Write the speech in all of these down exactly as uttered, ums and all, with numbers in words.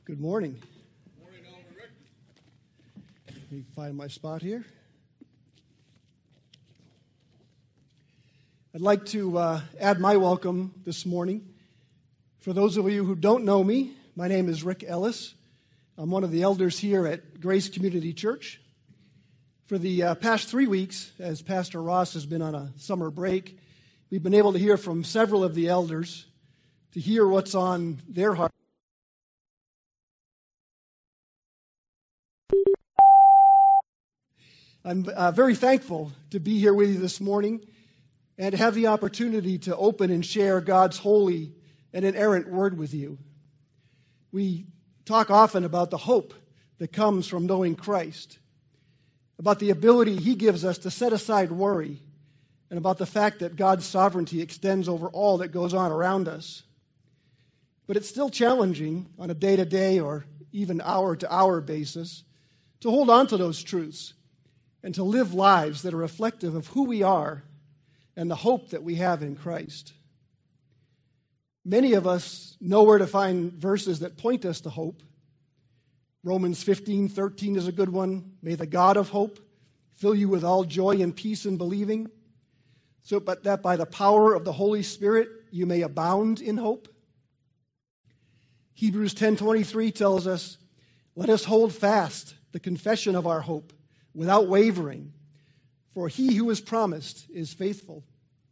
Good morning. Good morning, Elder Rick. Let me find my spot here. I'd like to uh, add my welcome this morning. For those of you who don't know me, my name is Rick Ellis. I'm one of the elders here at Grace Community Church. For the uh, past three weeks, as Pastor Ross has been on a summer break, we've been able to hear from several of the elders to hear what's on their heart. I'm uh, very thankful to be here with you this morning and to have the opportunity to open and share God's holy and inerrant word with you. We talk often about the hope that comes from knowing Christ, about the ability He gives us to set aside worry, and about the fact that God's sovereignty extends over all that goes on around us. But it's still challenging on a day-to-day or even hour-to-hour basis to hold on to those truths and to live lives that are reflective of who we are and the hope that we have in Christ. Many of us know where to find verses that point us to hope. Romans fifteen thirteen is a good one. May the God of hope fill you with all joy and peace in believing, so but that by the power of the Holy Spirit you may abound in hope. Hebrews ten twenty-three tells us, let us hold fast the confession of our hope without wavering, for he who is promised is faithful.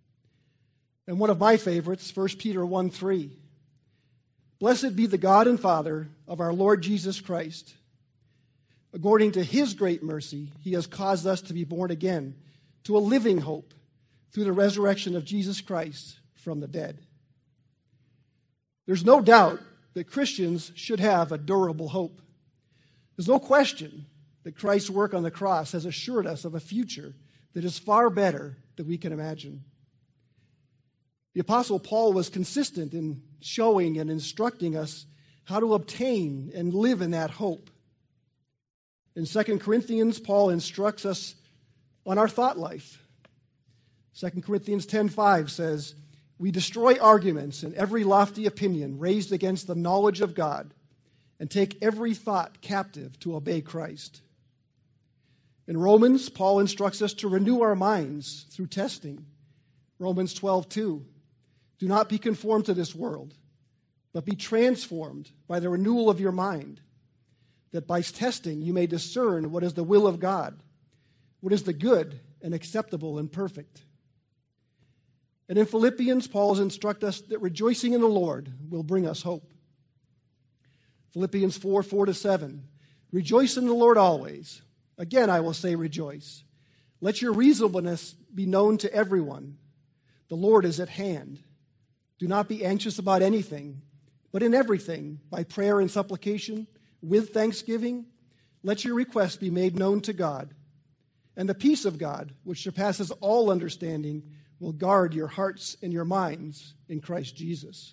And one of my favorites, First Peter one three. Blessed be the God and Father of our Lord Jesus Christ. According to his great mercy, he has caused us to be born again to a living hope through the resurrection of Jesus Christ from the dead. There's no doubt that Christians should have a durable hope. There's no question that Christ's work on the cross has assured us of a future that is far better than we can imagine. The Apostle Paul was consistent in showing and instructing us how to obtain and live in that hope. In Second Corinthians, Paul instructs us on our thought life. Second Corinthians ten five says, we destroy arguments and every lofty opinion raised against the knowledge of God and take every thought captive to obey Christ. In Romans, Paul instructs us to renew our minds through testing. Romans twelve two. Do not be conformed to this world, but be transformed by the renewal of your mind, that by testing you may discern what is the will of God, what is the good and acceptable and perfect. And in Philippians, Paul instructs us that rejoicing in the Lord will bring us hope. Philippians four four to seven. Rejoice in the Lord always. Again, I will say rejoice. Let your reasonableness be known to everyone. The Lord is at hand. Do not be anxious about anything, but in everything, by prayer and supplication, with thanksgiving, let your requests be made known to God. And the peace of God, which surpasses all understanding, will guard your hearts and your minds in Christ Jesus.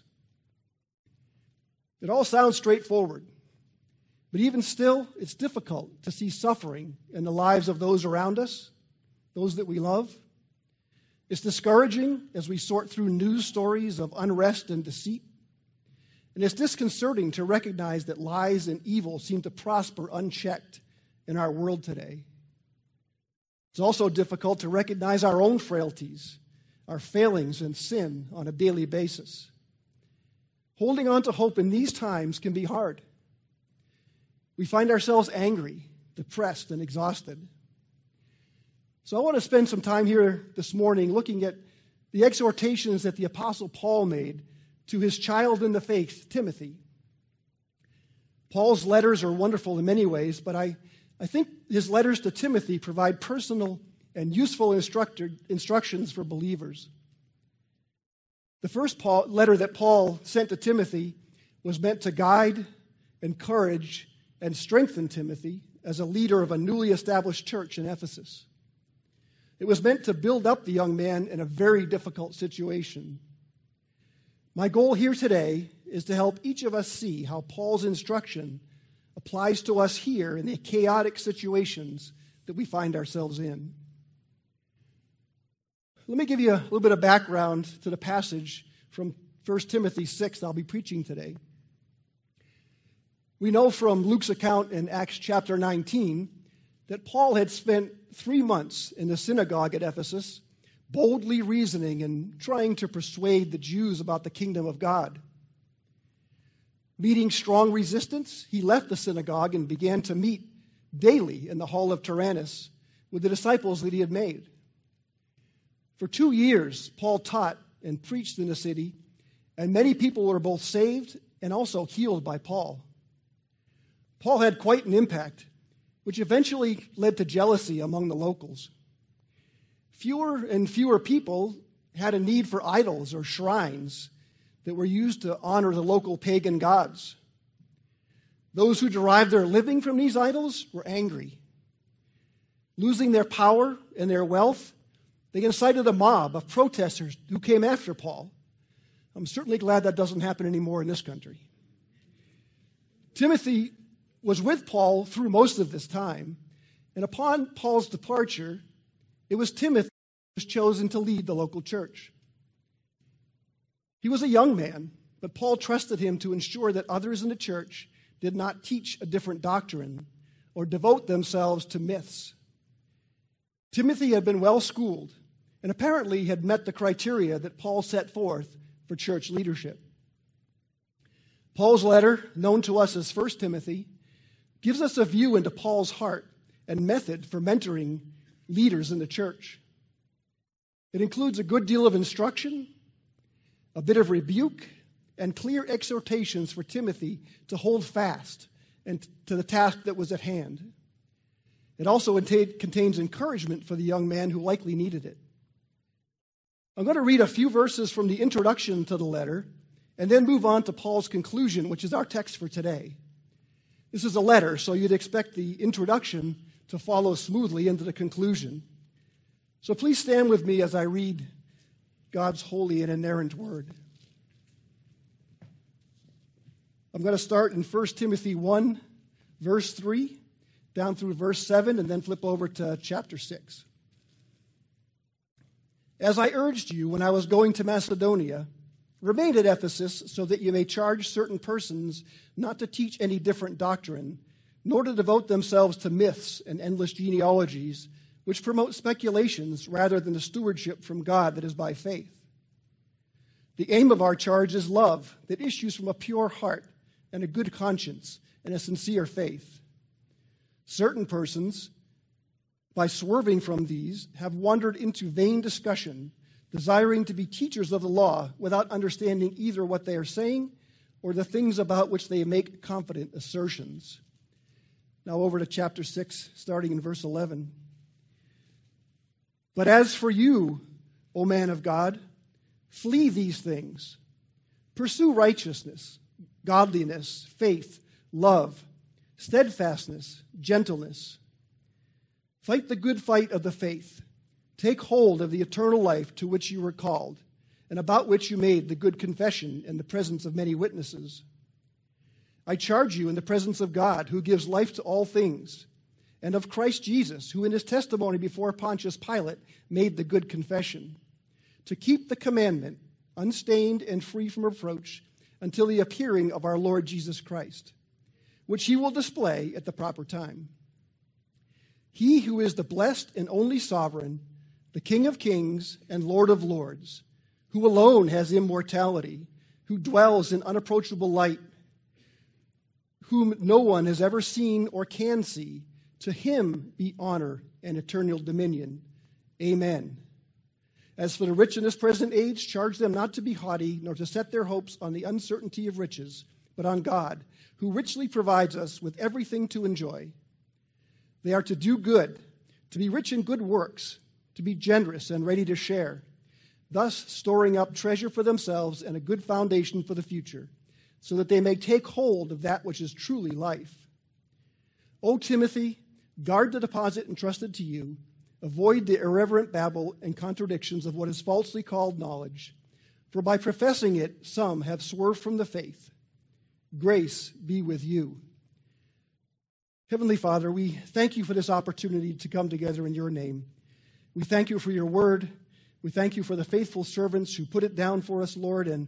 It all sounds straightforward. But even still, it's difficult to see suffering in the lives of those around us, those that we love. It's discouraging as we sort through news stories of unrest and deceit. And it's disconcerting to recognize that lies and evil seem to prosper unchecked in our world today. It's also difficult to recognize our own frailties, our failings and sin on a daily basis. Holding on to hope in these times can be hard. We find ourselves angry, depressed, and exhausted. So I want to spend some time here this morning looking at the exhortations that the Apostle Paul made to his child in the faith, Timothy. Paul's letters are wonderful in many ways, but I, I think his letters to Timothy provide personal and useful instructor, instructions for believers. The first Paul, letter that Paul sent to Timothy was meant to guide, encourage, and strengthen Timothy as a leader of a newly established church in Ephesus. It was meant to build up the young man in a very difficult situation. My goal here today is to help each of us see how Paul's instruction applies to us here in the chaotic situations that we find ourselves in. Let me give you a little bit of background to the passage from First Timothy six I'll be preaching today. We know from Luke's account in Acts chapter nineteen that Paul had spent three months in the synagogue at Ephesus, boldly reasoning and trying to persuade the Jews about the kingdom of God. Meeting strong resistance, he left the synagogue and began to meet daily in the hall of Tyrannus with the disciples that he had made. For two years, Paul taught and preached in the city, and many people were both saved and also healed by Paul. Paul had quite an impact, which eventually led to jealousy among the locals. Fewer and fewer people had a need for idols or shrines that were used to honor the local pagan gods. Those who derived their living from these idols were angry. Losing their power and their wealth, they incited a mob of protesters who came after Paul. I'm certainly glad that doesn't happen anymore in this country. Timothy was with Paul through most of this time, and upon Paul's departure, it was Timothy who was chosen to lead the local church. He was a young man, but Paul trusted him to ensure that others in the church did not teach a different doctrine or devote themselves to myths. Timothy had been well schooled and apparently had met the criteria that Paul set forth for church leadership. Paul's letter, known to us as First Timothy, gives us a view into Paul's heart and method for mentoring leaders in the church. It includes a good deal of instruction, a bit of rebuke, and clear exhortations for Timothy to hold fast and to the task that was at hand. It also contains encouragement for the young man who likely needed it. I'm going to read a few verses from the introduction to the letter and then move on to Paul's conclusion, which is our text for today. This is a letter, so you'd expect the introduction to follow smoothly into the conclusion. So please stand with me as I read God's holy and inerrant word. I'm going to start in First Timothy one, verse three, down through verse seven, and then flip over to chapter six. As I urged you when I was going to Macedonia, remain at Ephesus so that you may charge certain persons not to teach any different doctrine, nor to devote themselves to myths and endless genealogies, which promote speculations rather than the stewardship from God that is by faith. The aim of our charge is love that issues from a pure heart and a good conscience and a sincere faith. Certain persons, by swerving from these, have wandered into vain discussion, desiring to be teachers of the law without understanding either what they are saying or the things about which they make confident assertions. Now over to chapter six, starting in verse eleven. But as for you, O man of God, flee these things. Pursue righteousness, godliness, faith, love, steadfastness, gentleness. Fight the good fight of the faith. Take hold of the eternal life to which you were called, and about which you made the good confession in the presence of many witnesses. I charge you in the presence of God, who gives life to all things, and of Christ Jesus, who in his testimony before Pontius Pilate made the good confession, to keep the commandment unstained and free from reproach until the appearing of our Lord Jesus Christ, which he will display at the proper time. He who is the blessed and only sovereign, the King of kings and Lord of lords, who alone has immortality, who dwells in unapproachable light, whom no one has ever seen or can see, to him be honor and eternal dominion. Amen. As for the rich in this present age, charge them not to be haughty, nor to set their hopes on the uncertainty of riches, but on God, who richly provides us with everything to enjoy. They are to do good, to be rich in good works, to be generous and ready to share, thus storing up treasure for themselves and a good foundation for the future, so that they may take hold of that which is truly life. O Timothy, guard the deposit entrusted to you. Avoid the irreverent babble and contradictions of what is falsely called knowledge, for by professing it, some have swerved from the faith. Grace be with you. Heavenly Father, we thank you for this opportunity to come together in your name. We thank you for your word. We thank you for the faithful servants who put it down for us, Lord, and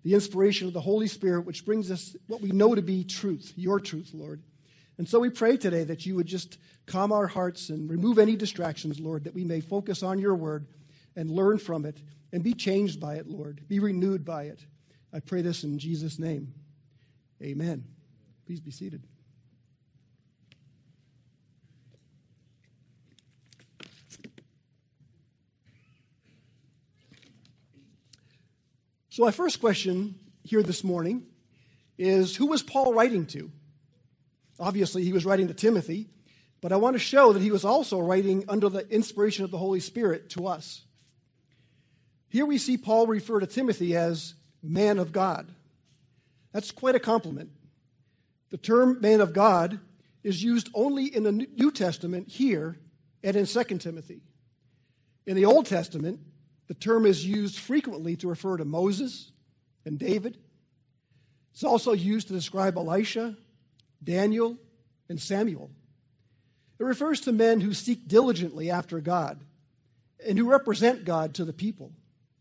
the inspiration of the Holy Spirit, which brings us what we know to be truth, your truth, Lord. And so we pray today that you would just calm our hearts and remove any distractions, Lord, that we may focus on your word and learn from it and be changed by it, Lord, be renewed by it. I pray this in Jesus' name. Amen. Please be seated. So my first question here this morning is, who was Paul writing to? Obviously, he was writing to Timothy, but I want to show that he was also writing under the inspiration of the Holy Spirit to us. Here we see Paul refer to Timothy as man of God. That's quite a compliment. The term man of God is used only in the New Testament here and in Second Timothy. In the Old Testament, the term is used frequently to refer to Moses and David. It's also used to describe Elisha, Daniel, and Samuel. It refers to men who seek diligently after God and who represent God to the people.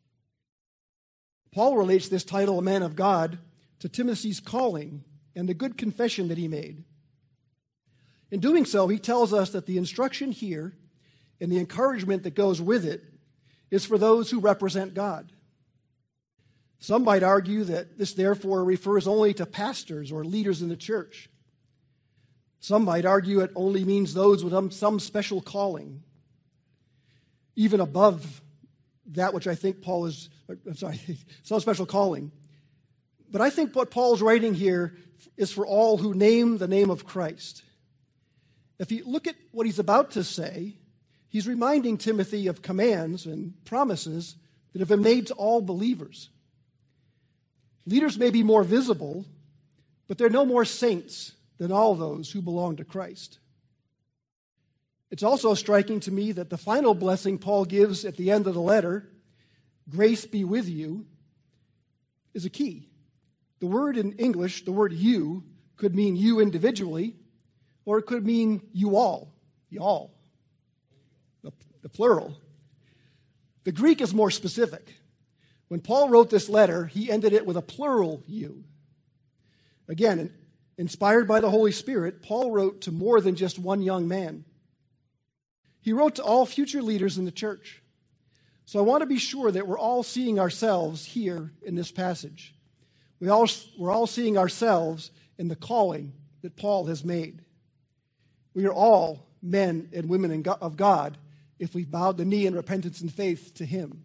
Paul relates this title, a man of God, to Timothy's calling and the good confession that he made. In doing so, he tells us that the instruction here and the encouragement that goes with it is for those who represent God. Some might argue that this therefore refers only to pastors or leaders in the church. Some might argue it only means those with some special calling, even above that which I think Paul is, I'm sorry, some special calling. But I think what Paul's writing here is for all who name the name of Christ. If you look at what he's about to say, he's reminding Timothy of commands and promises that have been made to all believers. Leaders may be more visible, but they're no more saints than all those who belong to Christ. It's also striking to me that the final blessing Paul gives at the end of the letter, grace be with you, is a key. The word in English, the word you, could mean you individually, or it could mean you all, y'all. The, the plural. The Greek is more specific. When Paul wrote this letter, he ended it with a plural you. Again, inspired by the Holy Spirit, Paul wrote to more than just one young man. He wrote to all future leaders in the church. So I want to be sure that we're all seeing ourselves here in this passage. We all, we're all seeing ourselves in the calling that Paul has made. We are all men and women of God if we've bowed the knee in repentance and faith to him.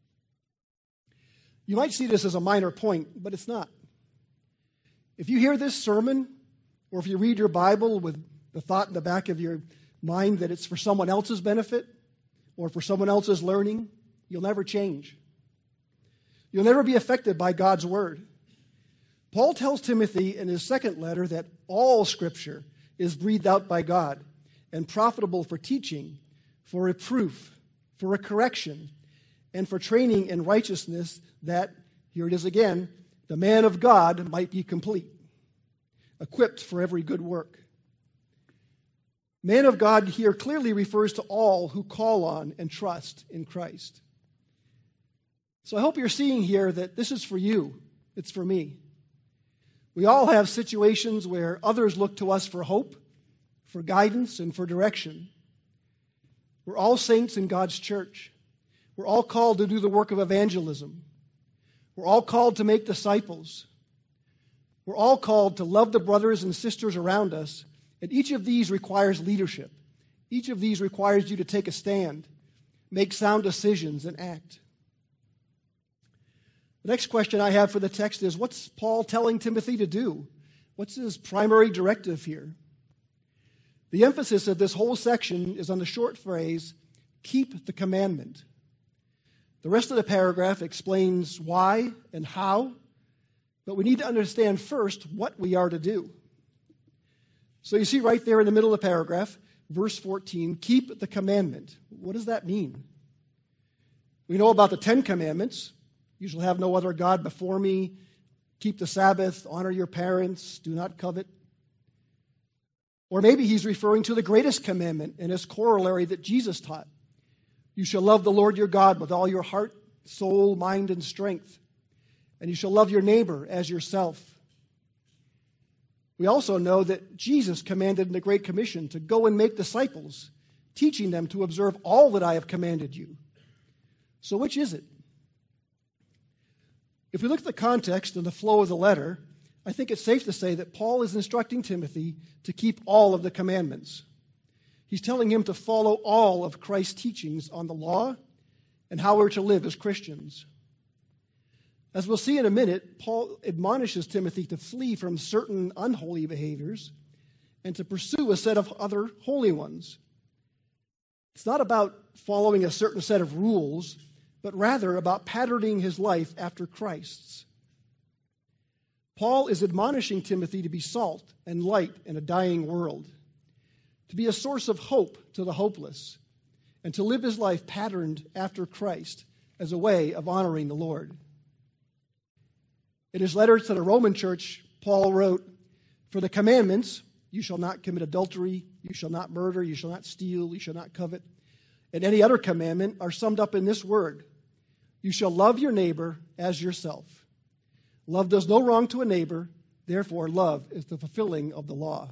You might see this as a minor point, but it's not. If you hear this sermon, or if you read your Bible with the thought in the back of your mind that it's for someone else's benefit or for someone else's learning, you'll never change. You'll never be affected by God's word. Paul tells Timothy in his second letter that all Scripture is breathed out by God and profitable for teaching, for reproof, for a correction, and for training in righteousness, that, here it is again, the man of God might be complete, equipped for every good work. Man of God here clearly refers to all who call on and trust in Christ. So I hope you're seeing here that this is for you. It's for me. We all have situations where others look to us for hope, for guidance, and for direction. We're all saints in God's church. We're all called to do the work of evangelism. We're all called to make disciples. We're all called to love the brothers and sisters around us, and each of these requires leadership. Each of these requires you to take a stand, make sound decisions, and act. The next question I have for the text is, what's Paul telling Timothy to do? What's his primary directive here? The emphasis of this whole section is on the short phrase, keep the commandment. The rest of the paragraph explains why and how, but we need to understand first what we are to do. So you see right there in the middle of the paragraph, verse fourteen, keep the commandment. What does that mean? We know about the Ten Commandments. You shall have no other God before me. Keep the Sabbath. Honor your parents. Do not covet. Or maybe he's referring to the greatest commandment and its corollary that Jesus taught. You shall love the Lord your God with all your heart, soul, mind, and strength. and you shall love your neighbor as yourself. We also know that Jesus commanded in the Great Commission to go and make disciples, teaching them to observe all that I have commanded you. So which is it? If we look at the context and the flow of the letter, I think it's safe to say that Paul is instructing Timothy to keep all of the commandments. He's telling him to follow all of Christ's teachings on the law and how we're to live as Christians. As we'll see in a minute, Paul admonishes Timothy to flee from certain unholy behaviors and to pursue a set of other holy ones. It's not about following a certain set of rules, but rather about patterning his life after Christ's. Paul is admonishing Timothy to be salt and light in a dying world, to be a source of hope to the hopeless, and to live his life patterned after Christ as a way of honoring the Lord. In his letter to the Roman church, Paul wrote, "For the commandments, you shall not commit adultery, you shall not murder, you shall not steal, you shall not covet, and any other commandment are summed up in this word: you shall love your neighbor as yourself. Love does no wrong to a neighbor, therefore love is the fulfilling of the law."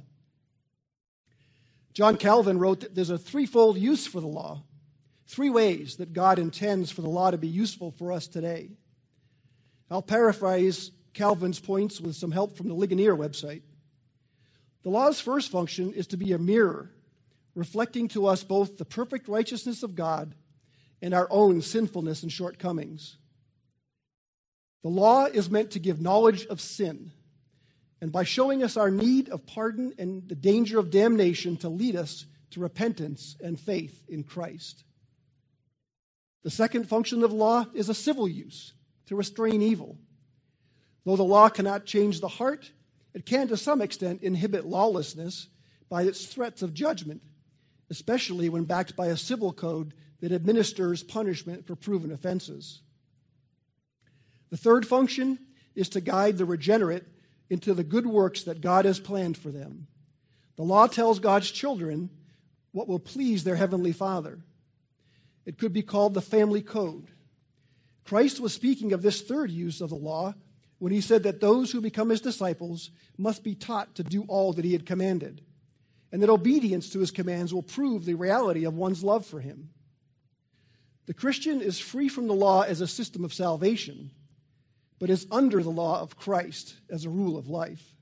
John Calvin wrote that there's a threefold use for the law, three ways that God intends for the law to be useful for us today. I'll paraphrase Calvin's points with some help from the Ligonier website. The law's first function is to be a mirror, reflecting to us both the perfect righteousness of God and our own sinfulness and shortcomings. The law is meant to give knowledge of sin, and by showing us our need of pardon and the danger of damnation, to lead us to repentance and faith in Christ. The second function of law is a civil use, to restrain evil. Though the law cannot change the heart, it can to some extent inhibit lawlessness by its threats of judgment, especially when backed by a civil code that administers punishment for proven offenses. The third function is to guide the regenerate into the good works that God has planned for them. The law tells God's children what will please their heavenly Father. It could be called the family code. Christ was speaking of this third use of the law when he said that those who become his disciples must be taught to do all that he had commanded, and that obedience to his commands will prove the reality of one's love for him. The Christian is free from the law as a system of salvation, but is under the law of Christ as a rule of life.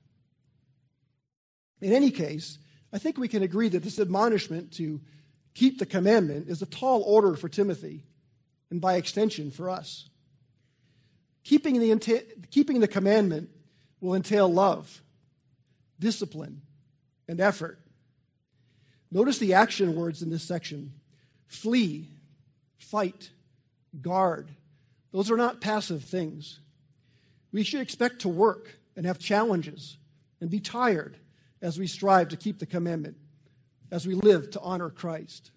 In any case, I think we can agree that this admonishment to keep the commandment is a tall order for Timothy, and by extension for us. Keeping the, keeping the commandment will entail love, discipline, and effort. Notice the action words in this section: flee, fight, guard. Those are not passive things. We should expect to work and have challenges and be tired as we strive to keep the commandment, as we live to honor Christ.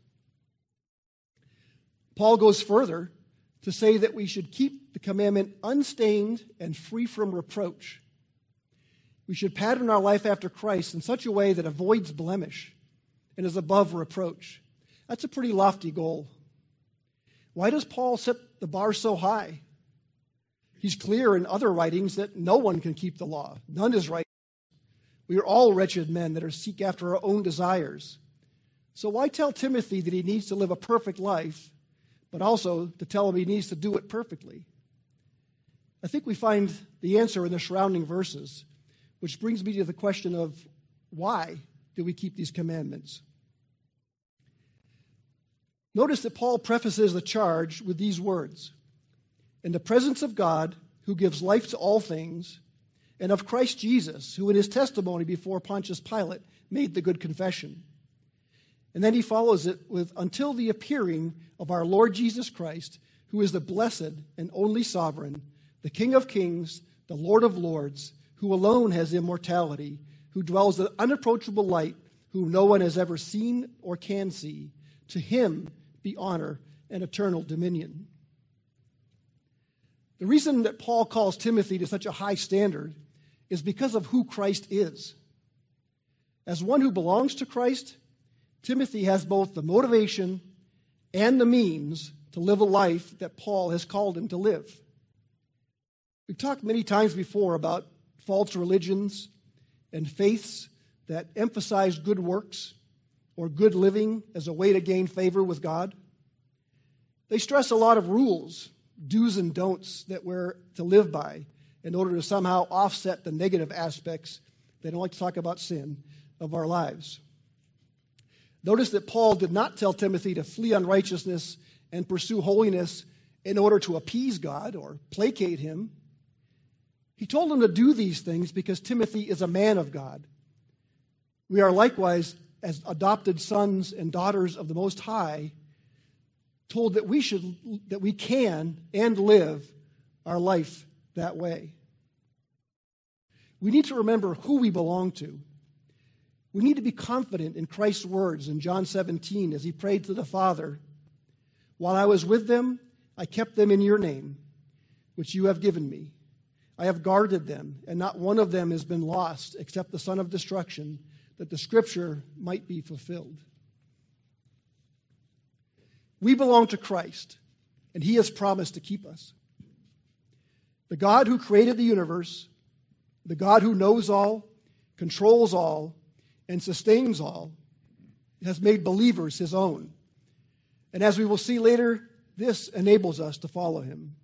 Paul goes further to say that we should keep the commandment unstained and free from reproach. We should pattern our life after Christ in such a way that avoids blemish and is above reproach. That's a pretty lofty goal. Why does Paul set the bar so high? He's clear in other writings that no one can keep the law. None is right. We are all wretched men that are seek after our own desires. So why tell Timothy that he needs to live a perfect life, but also to tell him he needs to do it perfectly? I think we find the answer in the surrounding verses, which brings me to the question of why do we keep these commandments? Notice that Paul prefaces the charge with these words: "In the presence of God, who gives life to all things, and of Christ Jesus, who in his testimony before Pontius Pilate made the good confession." And then he follows it with, "Until the appearing of our Lord Jesus Christ, who is the blessed and only sovereign, the King of kings, the Lord of lords, who alone has immortality, who dwells in unapproachable light, whom no one has ever seen or can see. To him be honor and eternal dominion." The reason that Paul calls Timothy to such a high standard is because of who Christ is. As one who belongs to Christ, Timothy has both the motivation and the means to live a life that Paul has called him to live. We've talked many times before about false religions and faiths that emphasize good works or good living as a way to gain favor with God. They stress a lot of rules, do's and don'ts that we're to live by in order to somehow offset the negative aspects, they don't like to talk about sin, of our lives. Notice that Paul did not tell Timothy to flee unrighteousness and pursue holiness in order to appease God or placate him. He told him to do these things because Timothy is a man of God. We are likewise, as adopted sons and daughters of the Most High, told that we should, that we can and live our life that way. We need to remember who we belong to. We need to be confident in Christ's words in John seventeen as he prayed to the Father, "While I was with them, I kept them in your name, which you have given me. I have guarded them, and not one of them has been lost except the son of destruction, that the scripture might be fulfilled." We belong to Christ, and he has promised to keep us. The God who created the universe, the God who knows all, controls all, and sustains all, has made believers his own. And as we will see later, this enables us to follow him.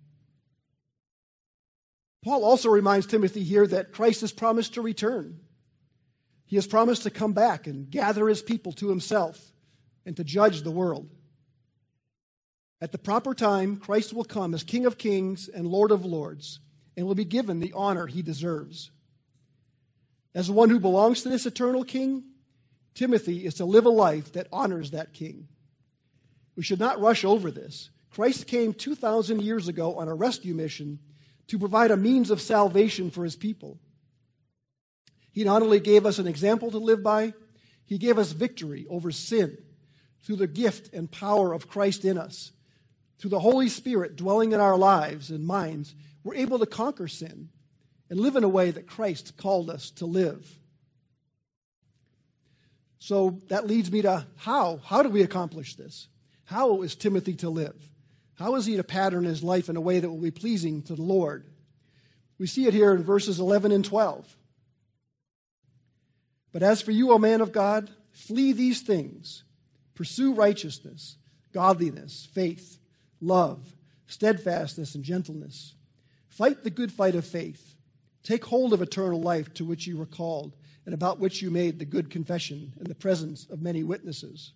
Paul also reminds Timothy here that Christ has promised to return. He has promised to come back and gather his people to himself and to judge the world. At the proper time, Christ will come as King of Kings and Lord of Lords and will be given the honor he deserves. As one who belongs to this eternal King, Timothy is to live a life that honors that King. We should not rush over this. Christ came two thousand years ago on a rescue mission to provide a means of salvation for his people. He not only gave us an example to live by, he gave us victory over sin through the gift and power of Christ in us. Through the Holy Spirit dwelling in our lives and minds, we're able to conquer sin and live in a way that Christ called us to live. So that leads me to how? How do we accomplish this? How is Timothy to live? How is he to pattern his life in a way that will be pleasing to the Lord? We see it here in verses eleven and twelve. "But as for you, O man of God, flee these things. Pursue righteousness, godliness, faith, love, steadfastness, and gentleness. Fight the good fight of faith. Take hold of eternal life to which you were called, and about which you made the good confession in the presence of many witnesses."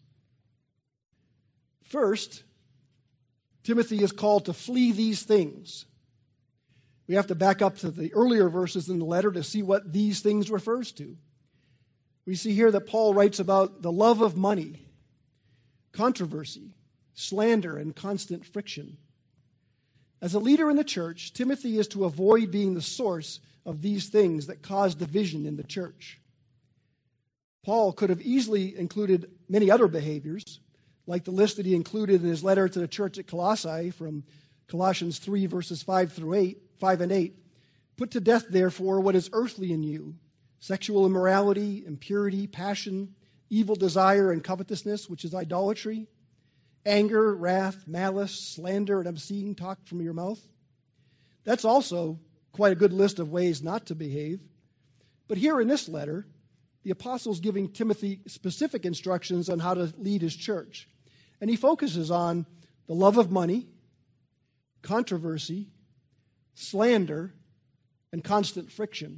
First, Timothy is called to flee these things. We have to back up to the earlier verses in the letter to see what these things refers to. We see here that Paul writes about the love of money, controversy, slander, and constant friction. As a leader in the church, Timothy is to avoid being the source of these things that cause division in the church. Paul could have easily included many other behaviors, like the list that he included in his letter to the church at Colossae from Colossians three, verses five through eight, five and eight. "Put to death, therefore, what is earthly in you, sexual immorality, impurity, passion, evil desire, and covetousness, which is idolatry, anger, wrath, malice, slander, and obscene talk from your mouth." That's also quite a good list of ways not to behave. But here in this letter, the apostle's giving Timothy specific instructions on how to lead his church. And he focuses on the love of money, controversy, slander, and constant friction.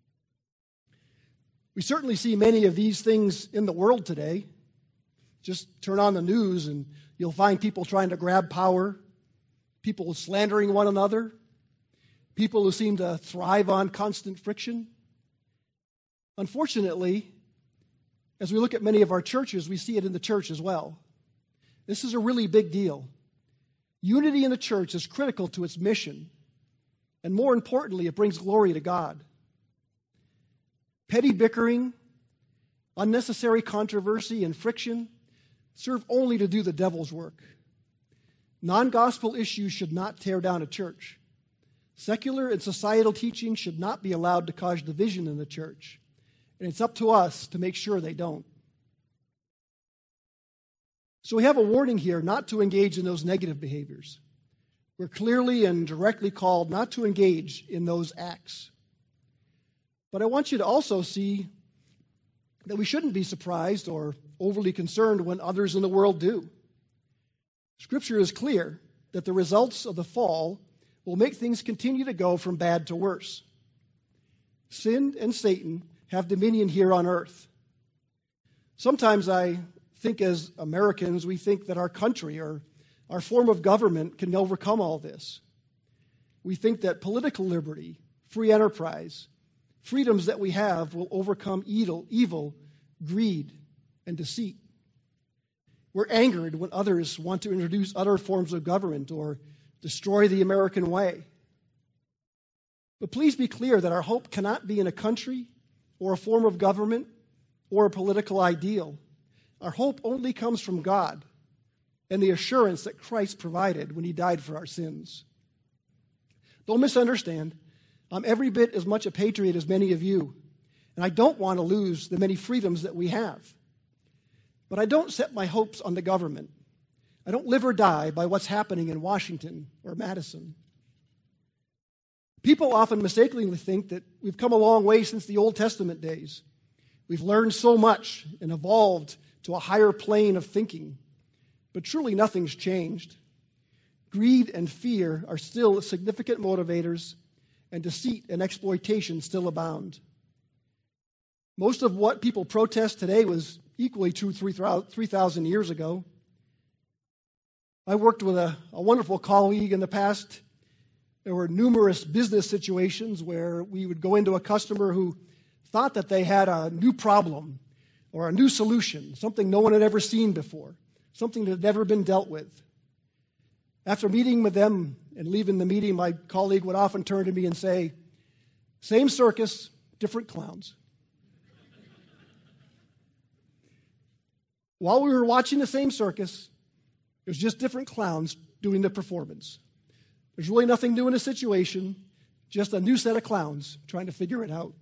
We certainly see many of these things in the world today. Just turn on the news and you'll find people trying to grab power, people slandering one another, people who seem to thrive on constant friction. Unfortunately, as we look at many of our churches, we see it in the church as well. This is a really big deal. Unity in the church is critical to its mission, and more importantly, it brings glory to God. Petty bickering, unnecessary controversy, and friction serve only to do the devil's work. Non-gospel issues should not tear down a church. Secular and societal teaching should not be allowed to cause division in the church. And it's up to us to make sure they don't. So we have a warning here not to engage in those negative behaviors. We're clearly and directly called not to engage in those acts. But I want you to also see that we shouldn't be surprised or overly concerned when others in the world do. Scripture is clear that the results of the fall will make things continue to go from bad to worse. Sin and Satan have dominion here on earth. Sometimes I think as Americans, we think that our country or our form of government can overcome all this. We think that political liberty, free enterprise, freedoms that we have will overcome evil, evil, greed, and deceit. We're angered when others want to introduce other forms of government or destroy the American way. But please be clear that our hope cannot be in a country or a form of government or a political ideal. Our hope only comes from God and the assurance that Christ provided when he died for our sins. Don't misunderstand. I'm every bit as much a patriot as many of you, and I don't want to lose the many freedoms that we have. But I don't set my hopes on the government. I don't live or die by what's happening in Washington or Madison. People often mistakenly think that we've come a long way since the Old Testament days. We've learned so much and evolved to a higher plane of thinking. But truly nothing's changed. Greed and fear are still significant motivators, and deceit and exploitation still abound. Most of what people protest today was equally true three thousand years ago. I worked with a, a wonderful colleague in the past. There were numerous business situations where we would go into a customer who thought that they had a new problem or a new solution, something no one had ever seen before, something that had never been dealt with. After meeting with them and leaving the meeting, my colleague would often turn to me and say, "Same circus, different clowns." While we were watching the same circus, it was just different clowns doing the performance. There's really nothing new in the situation, just a new set of clowns trying to figure it out.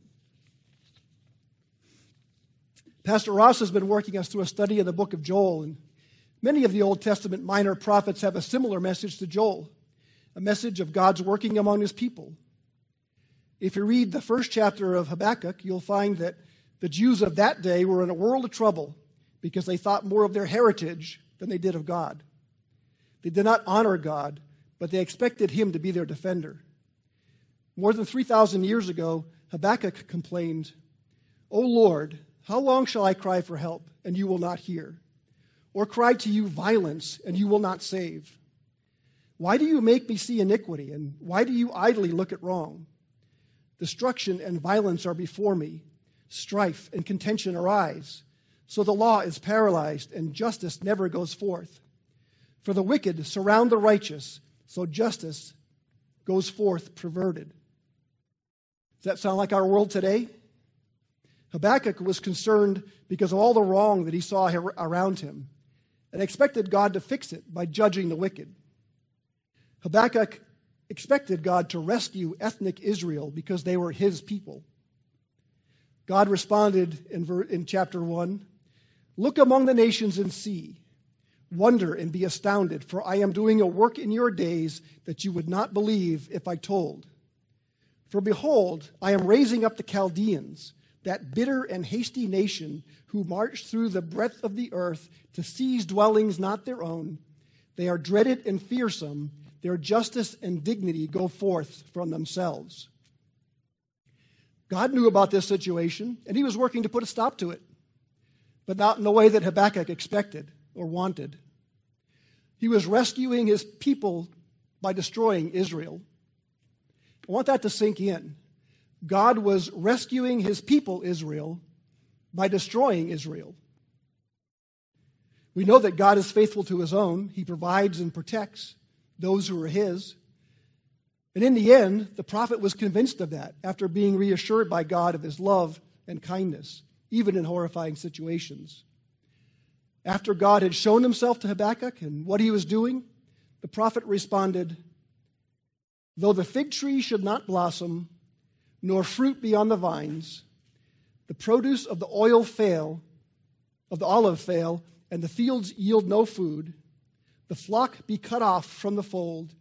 Pastor Ross has been working us through a study of the book of Joel, and many of the Old Testament minor prophets have a similar message to Joel, a message of God's working among his people. If you read the first chapter of Habakkuk, you'll find that the Jews of that day were in a world of trouble because they thought more of their heritage than they did of God. They did not honor God, but they expected him to be their defender. More than three thousand years ago, Habakkuk complained, "O Lord, how long shall I cry for help, and you will not hear? Or cry to you violence, and you will not save? Why do you make me see iniquity, and why do you idly look at wrong? Destruction and violence are before me. Strife and contention arise. So the law is paralyzed, and justice never goes forth. For the wicked surround the righteous, so justice goes forth perverted." Does that sound like our world today? Habakkuk was concerned because of all the wrong that he saw around him and expected God to fix it by judging the wicked. Habakkuk expected God to rescue ethnic Israel because they were his people. God responded in, ver- in chapter one, "Look among the nations and see. Wonder and be astounded, for I am doing a work in your days that you would not believe if I told. For behold, I am raising up the Chaldeans, that bitter and hasty nation who march through the breadth of the earth to seize dwellings not their own. They are dreaded and fearsome. Their justice and dignity go forth from themselves." God knew about this situation, and he was working to put a stop to it, but not in the way that Habakkuk expected or wanted. He was rescuing his people by destroying Israel. I want that to sink in. God was rescuing his people, Israel, by destroying Israel. We know that God is faithful to his own. He provides and protects those who are his. And in the end, the prophet was convinced of that after being reassured by God of his love and kindness, even in horrifying situations. After God had shown himself to Habakkuk and what he was doing, the prophet responded, "Though the fig tree should not blossom, nor fruit be on the vines, the produce of the oil fail, of the olive fail, and the fields yield no food, the flock be cut off from the fold,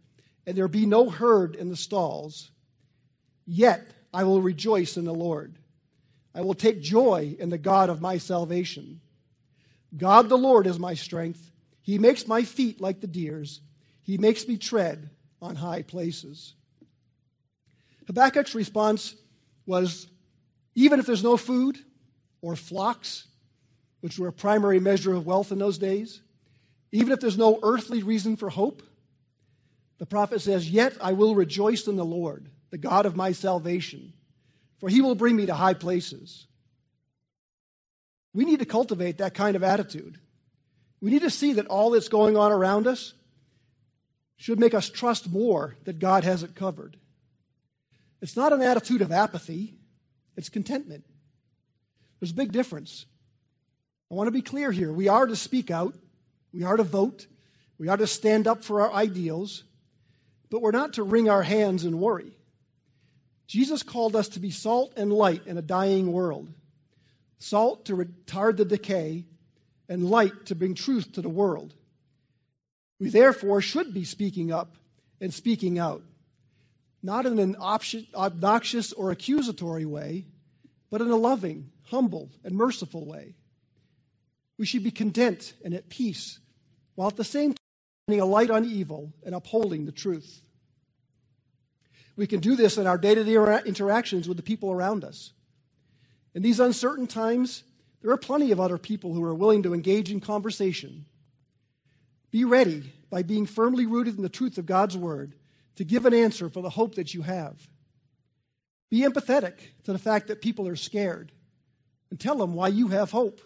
and there be no herd in the stalls, yet I will rejoice in the Lord. I will take joy in the God of my salvation. God the Lord is my strength. He makes my feet like the deer's. He makes me tread on high places. Habakkuk's response was, even if there's no food or flocks, which were a primary measure of wealth in those days, even if there's no earthly reason for hope, the prophet says, yet I will rejoice in the Lord, the God of my salvation, for he will bring me to high places. We need to cultivate that kind of attitude. We need to see that all that's going on around us should make us trust more that God has it covered. It's not an attitude of apathy, it's contentment. There's a big difference. I want to be clear here. We are to speak out, we are to vote, we are to stand up for our ideals, but we're not to wring our hands and worry. Jesus called us to be salt and light in a dying world. Salt to retard the decay, and light to bring truth to the world. We therefore should be speaking up and speaking out, not in an obnoxious or accusatory way, but in a loving, humble, and merciful way. We should be content and at peace, while at the same time shining a light on evil and upholding the truth. We can do this in our day-to-day interactions with the people around us. In these uncertain times, there are plenty of other people who are willing to engage in conversation. Be ready, by being firmly rooted in the truth of God's word, to give an answer for the hope that you have. Be empathetic to the fact that people are scared, and tell them why you have hope.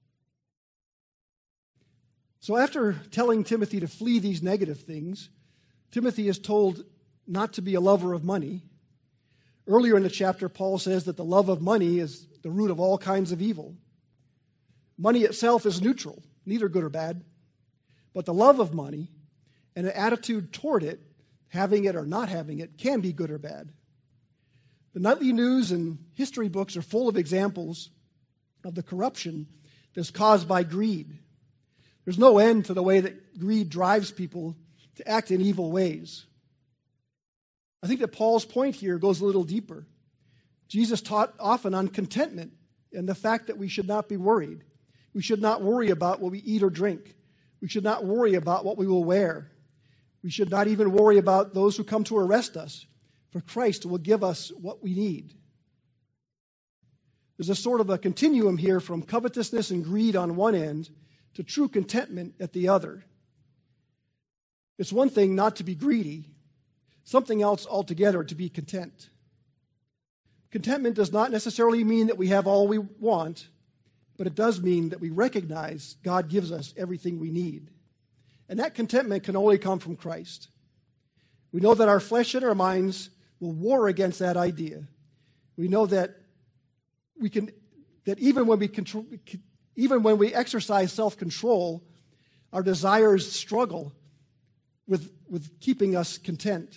So after telling Timothy to flee these negative things, Timothy is told not to be a lover of money. Earlier in the chapter, Paul says that the love of money is the root of all kinds of evil. Money itself is neutral, neither good or bad. But the love of money and an attitude toward it, having it or not having it, can be good or bad. The nightly news and history books are full of examples of the corruption that's caused by greed. There's no end to the way that greed drives people to act in evil ways. I think that Paul's point here goes a little deeper. Jesus taught often on contentment and the fact that we should not be worried. We should not worry about what we eat or drink. We should not worry about what we will wear. We should not even worry about those who come to arrest us, for Christ will give us what we need. There's a sort of a continuum here from covetousness and greed on one end to true contentment at the other. It's one thing not to be greedy, something else altogether to be content. Contentment does not necessarily mean that we have all we want, but it does mean that we recognize God gives us everything we need. And that contentment can only come from Christ. We know that our flesh and our minds will war against that idea. We know that we can that even when we control, even when we exercise self-control, our desires struggle with, with keeping us content.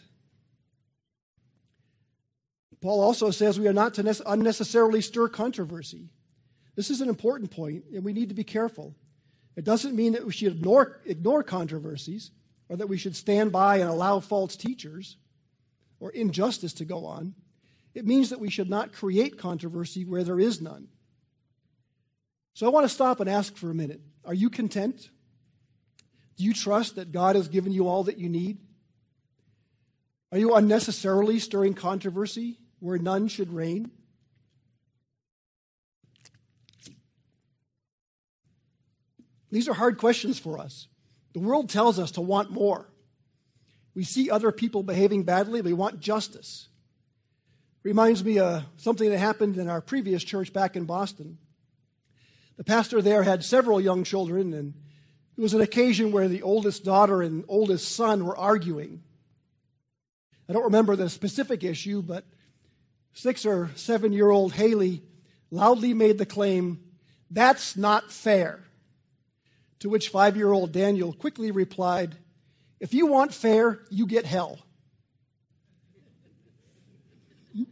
Paul also says we are not to unnecessarily stir controversy. This is an important point, and we need to be careful. It doesn't mean that we should ignore, ignore controversies or that we should stand by and allow false teachers or injustice to go on. It means that we should not create controversy where there is none. So I want to stop and ask for a minute. Are you content? Do you trust that God has given you all that you need? Are you unnecessarily stirring controversy where none should reign? These are hard questions for us. The world tells us to want more. We see other people behaving badly. We want justice. Reminds me of something that happened in our previous church back in Boston. The pastor there had several young children, and it was an occasion where the oldest daughter and oldest son were arguing. I don't remember the specific issue, but six or seven-year-old Haley loudly made the claim, "That's not fair." To which five-year-old Daniel quickly replied, "If you want fair, you get hell." The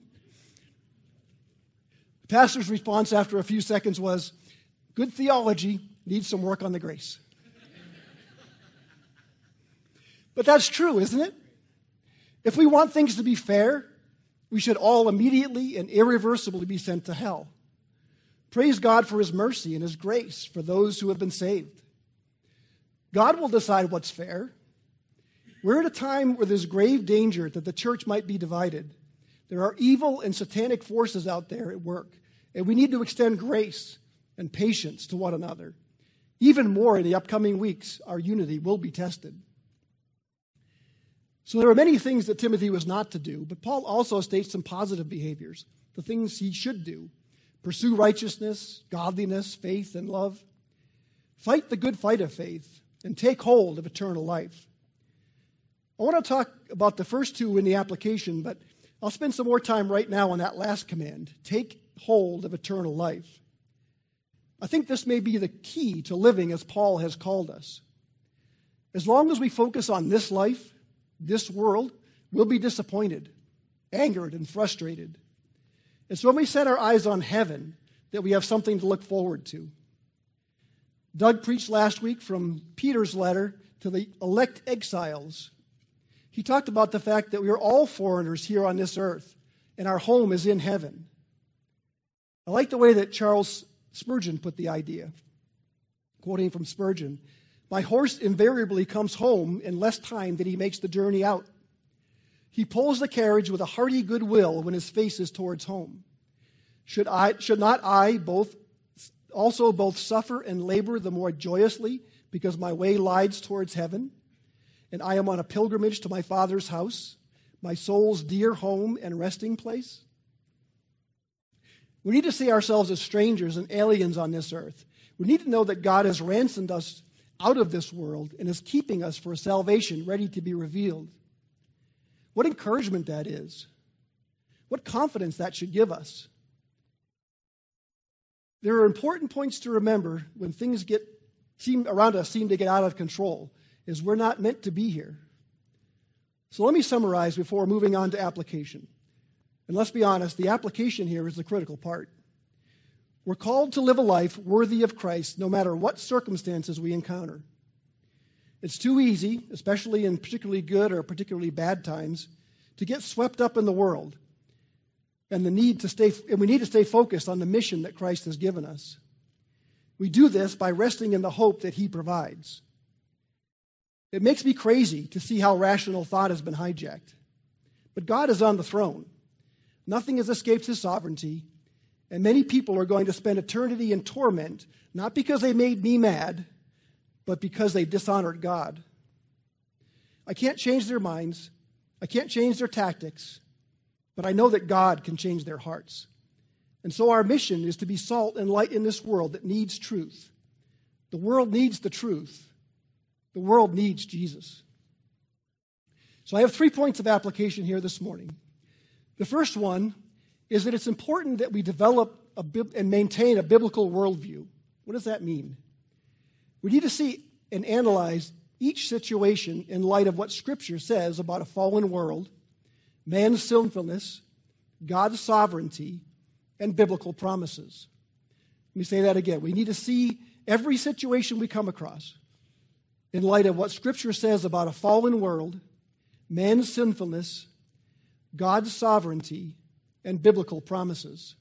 pastor's response after a few seconds was, "Good theology needs some work on the grace." But that's true, isn't it? If we want things to be fair, we should all immediately and irreversibly be sent to hell. Praise God for his mercy and his grace for those who have been saved. God will decide what's fair. We're at a time where there's grave danger that the church might be divided. There are evil and satanic forces out there at work, and we need to extend grace and patience to one another. Even more in the upcoming weeks, our unity will be tested. So there are many things that Timothy was not to do, but Paul also states some positive behaviors, the things he should do. Pursue righteousness, godliness, faith, and love. Fight the good fight of faith, and take hold of eternal life. I want to talk about the first two in the application, but I'll spend some more time right now on that last command, take hold of eternal life. I think this may be the key to living as Paul has called us. As long as we focus on this life, this world, we'll be disappointed, angered, and frustrated. It's when we set our eyes on heaven that we have something to look forward to. Doug preached last week from Peter's letter to the elect exiles. He talked about the fact that we are all foreigners here on this earth, and our home is in heaven. I like the way that Charles Spurgeon put the idea. Quoting from Spurgeon, "My horse invariably comes home in less time than he makes the journey out. He pulls the carriage with a hearty good will when his face is towards home. Should I, should not I both also both suffer and labor the more joyously because my way lies towards heaven, and I am on a pilgrimage to my Father's house, my soul's dear home and resting place?" We need to see ourselves as strangers and aliens on this earth. We need to know that God has ransomed us out of this world and is keeping us for a salvation ready to be revealed. What encouragement that is. What confidence that should give us. There are important points to remember when things get seem around us seem to get out of control, is we're not meant to be here. So let me summarize before moving on to application. And let's be honest, the application here is the critical part. We're called to live a life worthy of Christ no matter what circumstances we encounter. It's too easy, especially in particularly good or particularly bad times, to get swept up in the world. And the need to stay and we need to stay focused on the mission that Christ has given us. We do this by resting in the hope that he provides. It makes me crazy to see how rational thought has been hijacked. But God is on the throne. Nothing has escaped his sovereignty, and many people are going to spend eternity in torment, not because they made me mad, but because they dishonored God. I can't change their minds. I can't change their tactics, but I know that God can change their hearts. And so our mission is to be salt and light in this world that needs truth. The world needs the truth. The world needs Jesus. So I have three points of application here this morning. The first one is that it's important that we develop a, and maintain a biblical worldview. What does that mean? We need to see and analyze each situation in light of what Scripture says about a fallen world, man's sinfulness, God's sovereignty, and biblical promises. Let me say that again. We need to see every situation we come across in light of what Scripture says about a fallen world, man's sinfulness, God's sovereignty, and biblical promises.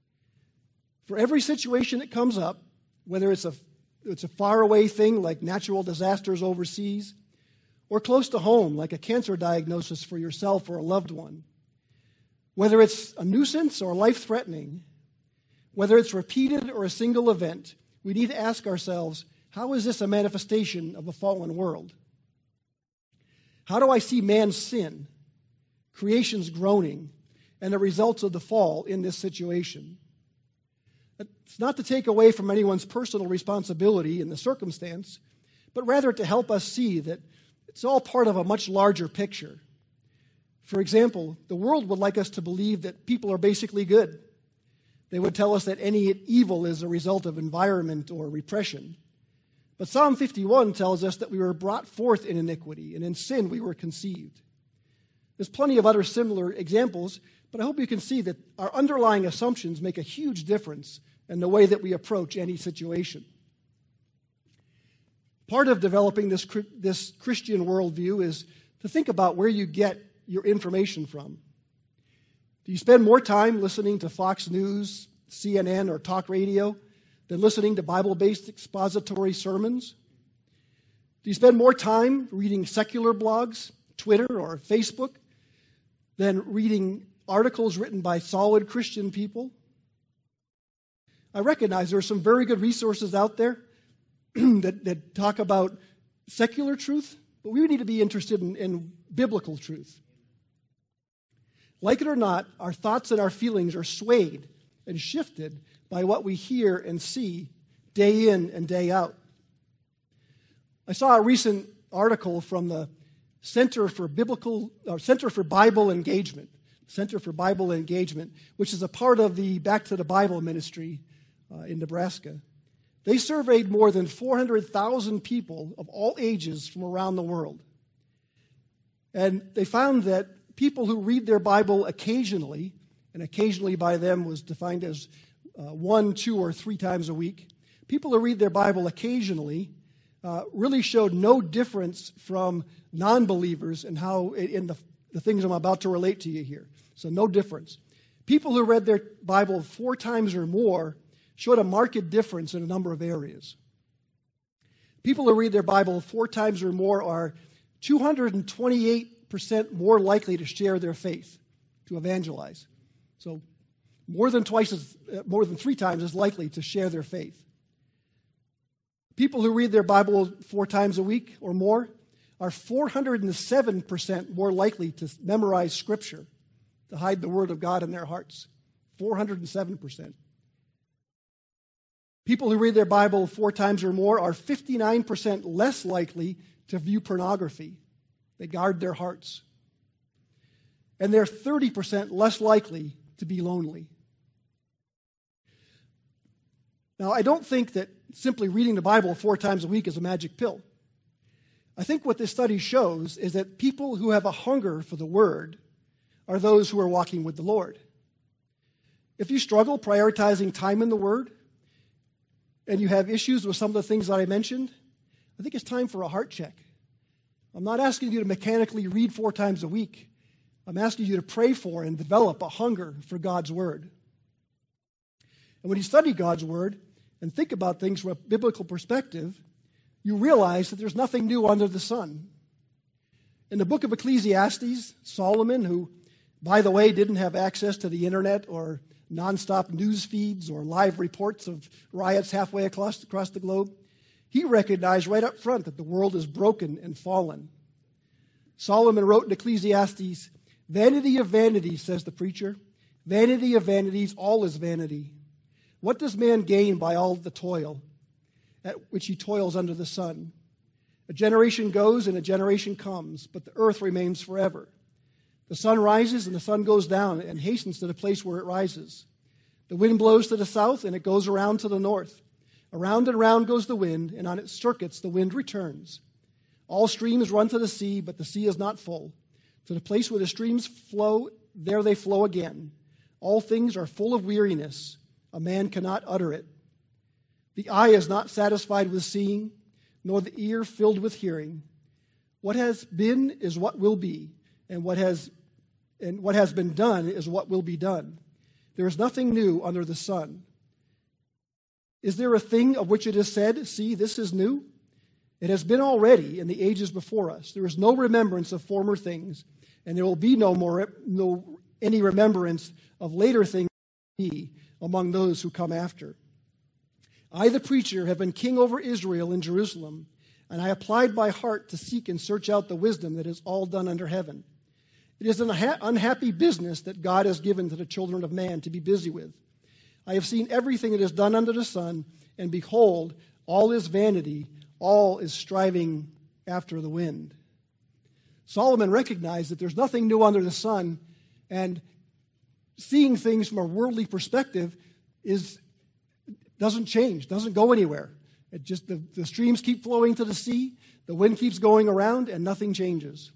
For every situation that comes up, whether it's a, it's a faraway thing like natural disasters overseas, or close to home like a cancer diagnosis for yourself or a loved one, whether it's a nuisance or life-threatening, whether it's repeated or a single event, we need to ask ourselves, how is this a manifestation of a fallen world? How do I see man's sin, creation's groaning, and the results of the fall in this situation? It's not to take away from anyone's personal responsibility in the circumstance, but rather to help us see that it's all part of a much larger picture. For example, the world would like us to believe that people are basically good. They would tell us that any evil is a result of environment or repression. But Psalm fifty-one tells us that we were brought forth in iniquity, and in sin we were conceived. There's plenty of other similar examples, but I hope you can see that our underlying assumptions make a huge difference in the way that we approach any situation. Part of developing this, this Christian worldview is to think about where you get your information from? Do you spend more time listening to Fox News, C N N, or talk radio than listening to Bible-based expository sermons? Do you spend more time reading secular blogs, Twitter, or Facebook than reading articles written by solid Christian people? I recognize there are some very good resources out there that, that talk about secular truth, but we need to be interested in, in biblical truth. Like it or not, our thoughts and our feelings are swayed and shifted by what we hear and see day in and day out. I saw a recent article from the Center for Biblical, or Center for Bible Engagement, Center for Bible Engagement, which is a part of the Back to the Bible ministry uh, in Nebraska. They surveyed more than four hundred thousand people of all ages from around the world. And they found that people who read their Bible occasionally, and occasionally by them was defined as uh, one, two, or three times a week, people who read their Bible occasionally uh, really showed no difference from non-believers in how in the, the things I'm about to relate to you here. So no difference. People who read their Bible four times or more showed a marked difference in a number of areas. People who read their Bible four times or more are two hundred twenty-eight percent more likely to share their faith, to evangelize. So more than twice as, uh, more than three times as likely to share their faith. People who read their Bible four times a week or more are four hundred seven percent more likely to memorize Scripture, to hide the Word of God in their hearts. four hundred seven percent. People who read their Bible four times or more are fifty-nine percent less likely to view pornography. They guard their hearts. And they're thirty percent less likely to be lonely. Now, I don't think that simply reading the Bible four times a week is a magic pill. I think what this study shows is that people who have a hunger for the Word are those who are walking with the Lord. If you struggle prioritizing time in the Word, and you have issues with some of the things that I mentioned, I think it's time for a heart check. I'm not asking you to mechanically read four times a week. I'm asking you to pray for and develop a hunger for God's Word. And when you study God's Word and think about things from a biblical perspective, you realize that there's nothing new under the sun. In the book of Ecclesiastes, Solomon, who, by the way, didn't have access to the internet or nonstop news feeds or live reports of riots halfway across, across the globe, he recognized right up front that the world is broken and fallen. Solomon wrote in Ecclesiastes, "Vanity of vanities, says the preacher, vanity of vanities, all is vanity. What does man gain by all the toil at which he toils under the sun? A generation goes and a generation comes, but the earth remains forever. The sun rises and the sun goes down and hastens to the place where it rises. The wind blows to the south and it goes around to the north. Around and round goes the wind, and on its circuits the wind returns. All streams run to the sea, but the sea is not full. To the place where the streams flow, there they flow again. All things are full of weariness. A man cannot utter it. The eye is not satisfied with seeing, nor the ear filled with hearing. What has been is what will be, and what has and what has been done is what will be done. There is nothing new under the sun. Is there a thing of which it is said, 'See, this is new'? It has been already in the ages before us. There is no remembrance of former things, and there will be no more no any remembrance of later things among those who come after. I, the preacher, have been king over Israel in Jerusalem, and I applied my heart to seek and search out the wisdom that is all done under heaven. It is an unhappy business that God has given to the children of man to be busy with. I have seen everything that is done under the sun, and behold, all is vanity, all is striving after the wind." Solomon recognized that there's nothing new under the sun, and seeing things from a worldly perspective is doesn't change, doesn't go anywhere. It just the, the streams keep flowing to the sea, the wind keeps going around, and nothing changes.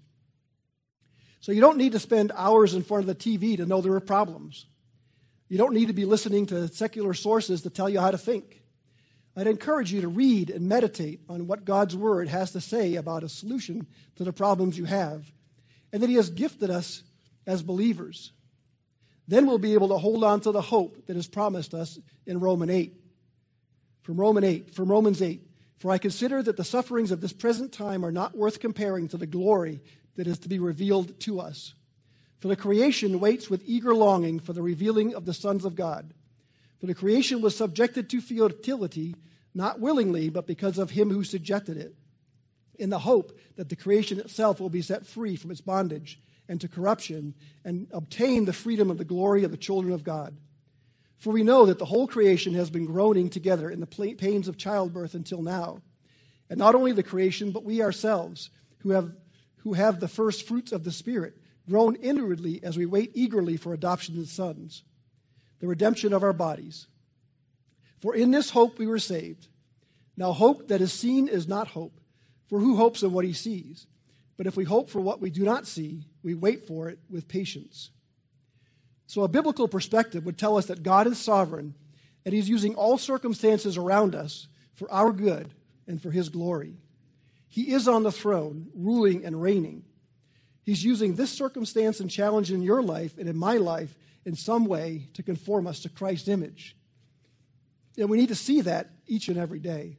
So you don't need to spend hours in front of the T V to know there are problems. You don't need to be listening to secular sources to tell you how to think. I'd encourage you to read and meditate on what God's Word has to say about a solution to the problems you have. and that he has gifted us as believers. Then we'll be able to hold on to the hope that is promised us in Romans eight. From Romans eight, from Romans eight, for I consider that the sufferings of this present time are not worth comparing to the glory that is to be revealed to us. For the creation waits with eager longing for the revealing of the sons of God. For the creation was subjected to futility, not willingly, but because of him who subjected it, in the hope that the creation itself will be set free from its bondage and to corruption, and obtain the freedom of the glory of the children of God. For we know that the whole creation has been groaning together in the pains of childbirth until now. And not only the creation, but we ourselves, who have, who have the first fruits of the Spirit, groan inwardly as we wait eagerly for adoption as sons, the redemption of our bodies. For in this hope we were saved. Now hope that is seen is not hope, for who hopes in what he sees? But if we hope for what we do not see, we wait for it with patience. So a biblical perspective would tell us that God is sovereign, and he's using all circumstances around us for our good and for his glory. He is on the throne, ruling and reigning. He's using this circumstance and challenge in your life and in my life in some way to conform us to Christ's image. And we need to see that each and every day.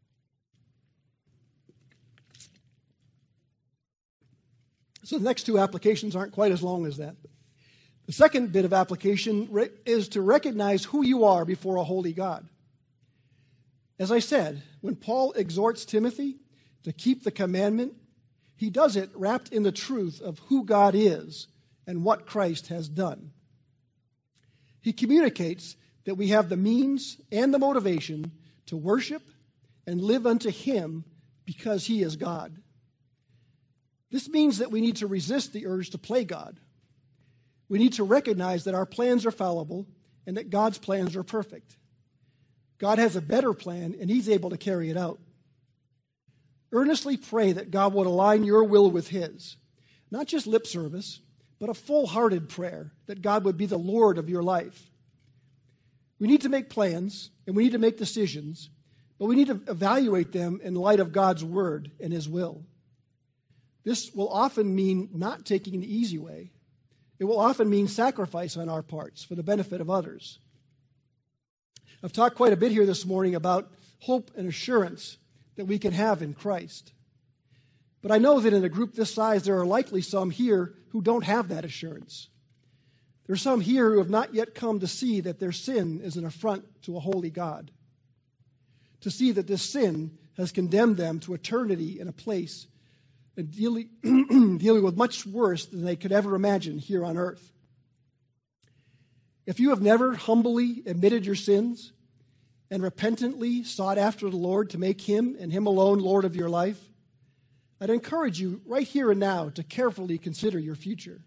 So the next two applications aren't quite as long as that. The second bit of application is to recognize who you are before a holy God. As I said, when Paul exhorts Timothy to keep the commandment, he does it wrapped in the truth of who God is and what Christ has done. He communicates that we have the means and the motivation to worship and live unto him because he is God. This means that we need to resist the urge to play God. We need to recognize that our plans are fallible and that God's plans are perfect. God has a better plan, and he's able to carry it out. Earnestly pray that God would align your will with his. Not just lip service, but a full-hearted prayer that God would be the Lord of your life. We need to make plans, and we need to make decisions, but we need to evaluate them in light of God's word and his will. This will often mean not taking the easy way. It will often mean sacrifice on our parts for the benefit of others. I've talked quite a bit here this morning about hope and assurance that we can have in Christ. But I know that in a group this size, there are likely some here who don't have that assurance. There are some here who have not yet come to see that their sin is an affront to a holy God, to see that this sin has condemned them to eternity in a place and dealing, dealing with much worse than they could ever imagine here on earth. If you have never humbly admitted your sins and repentantly sought after the Lord to make him and him alone Lord of your life, I'd encourage you right here and now to carefully consider your future.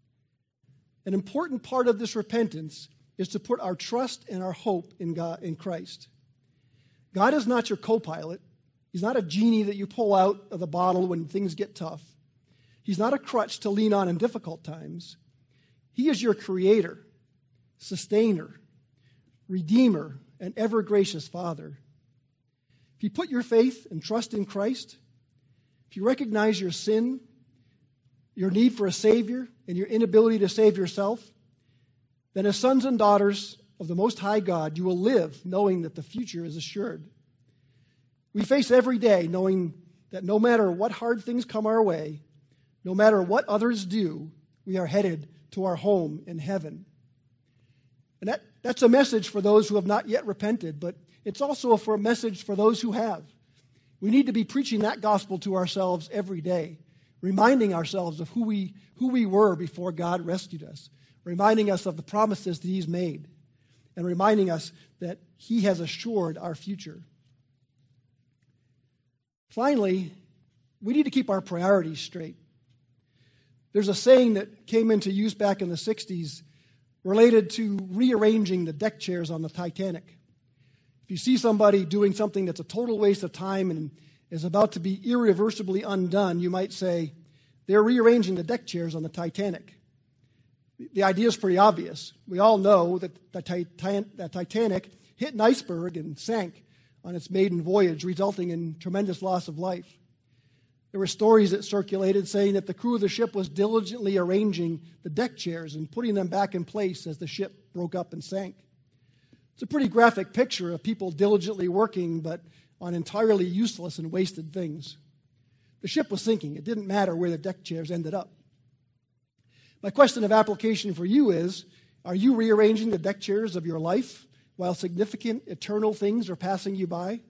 An important part of this repentance is to put our trust and our hope in God, in Christ. God is not your co-pilot. He's not a genie that you pull out of the bottle when things get tough. He's not a crutch to lean on in difficult times. He is your creator, sustainer, redeemer, and ever-gracious Father. If you put your faith and trust in Christ, if you recognize your sin, your need for a Savior, and your inability to save yourself, then as sons and daughters of the Most High God, you will live knowing that the future is assured. We face every day knowing that no matter what hard things come our way, no matter what others do, we are headed to our home in heaven. And that, that's a message for those who have not yet repented, but it's also for a message for those who have. We need to be preaching that gospel to ourselves every day, reminding ourselves of who we, who we were before God rescued us, reminding us of the promises that he's made, and reminding us that he has assured our future. Finally, we need to keep our priorities straight. There's a saying that came into use back in the sixties related to rearranging the deck chairs on the Titanic. If you see somebody doing something that's a total waste of time and is about to be irreversibly undone, you might say, they're rearranging the deck chairs on the Titanic. The idea is pretty obvious. We all know that the Titan- the Titanic hit an iceberg and sank on its maiden voyage, resulting in tremendous loss of life. There were stories that circulated saying that the crew of the ship was diligently arranging the deck chairs and putting them back in place as the ship broke up and sank. It's a pretty graphic picture of people diligently working, but on entirely useless and wasted things. The ship was sinking. It didn't matter where the deck chairs ended up. My question of application for you is, are you rearranging the deck chairs of your life while significant eternal things are passing you by?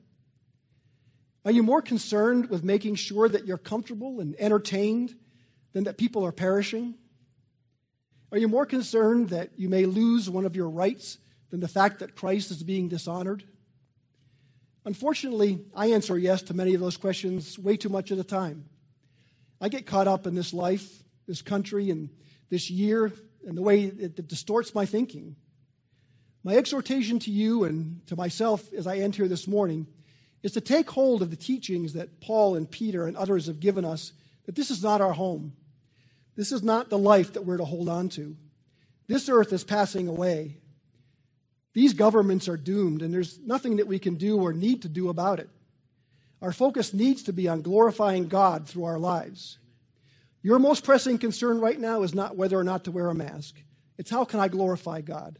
Are you more concerned with making sure that you're comfortable and entertained than that people are perishing? Are you more concerned that you may lose one of your rights than the fact that Christ is being dishonored? Unfortunately, I answer yes to many of those questions way too much of the time. I get caught up in this life, this country, and this year, and the way it distorts my thinking. My exhortation to you and to myself as I end here this morning is to take hold of the teachings that Paul and Peter and others have given us, that this is not our home. This is not the life that we're to hold on to. This earth is passing away. These governments are doomed, and there's nothing that we can do or need to do about it. Our focus needs to be on glorifying God through our lives. Your most pressing concern right now is not whether or not to wear a mask. It's how can I glorify God?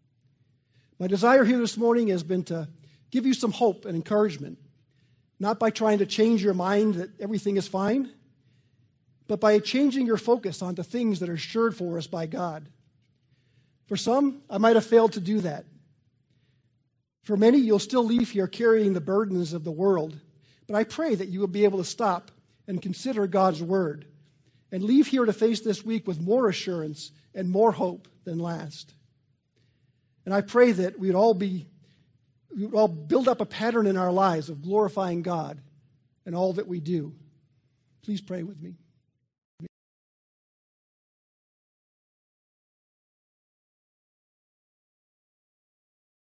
My desire here this morning has been to give you some hope and encouragement, not by trying to change your mind that everything is fine, but by changing your focus onto things that are assured for us by God. For some, I might have failed to do that. For many, you'll still leave here carrying the burdens of the world, but I pray that you will be able to stop and consider God's word and leave here to face this week with more assurance and more hope than last. And I pray that we'd all be we would all build up a pattern in our lives of glorifying God in all that we do. Please pray with me.